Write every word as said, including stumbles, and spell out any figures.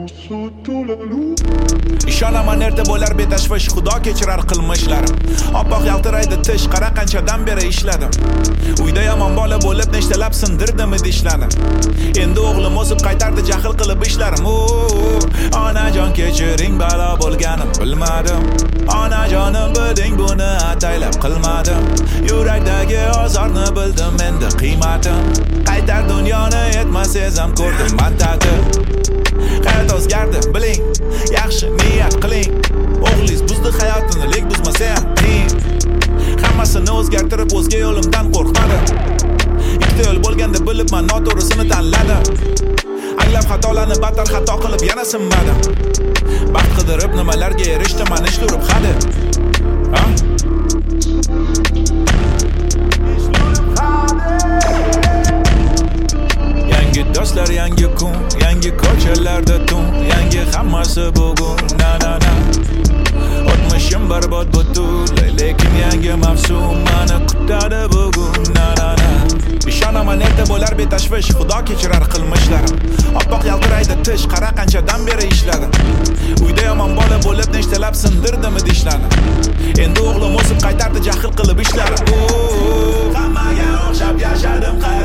Ishonaman erta bo'lar betashvish, Xudo kechirar qilmishlarim. Oppoq yaltiraydi tish, qara qanchadan beri ishladim. Uyda yomon bola bo'lib nechtalab sindirdim idishlarim. Endi o'g'lim o'sib qaytardi jahl qilib ishlarim. Onajon kechiring, balo bo'lganim bilmadim. Onajonim bilding buni ataylab qilmadim. Yurakdagi ozorni bildim endi qiymatim. Qaytar dunyoni yetmas sezam ko'rdim man ta'til. Hayot o'zgardi biling, yaxshi niyat qiling. O'g'lingiz buzdi hayotini, lek buzmasa ham qiyin. Hammasini o'zgartirib o'zga yo'limdan qo'rqmadim. Ikkita yo'l bo'lganda bilibman, noto'g'risini tanladim. Anglab xatolarni battar xato qilib yana sinmadim. Baxt qidirib nimalarga erishdim, mana ish turib hadi. Ha? Yangi do'stlar, yangi kun, yangi ko'chalarda tun, yangi hammasi bugun, na na na. O'tmishim barbod butunlay, lekin yangi mavsum meni kutadi bugun, na na na. Ishonaman erta bo'lar betashvish, Xudo kechirar qilmishlarim. Oppoq yaltiraydi tish, qara qanchadan beri ishladim. Uyda yomon bola bo'lib nechtalab sindirdim idishlarim. Endi o'g'lim o'sib qaytardi jahl qilib ishlarim. Hammaga o'xshab yashadim.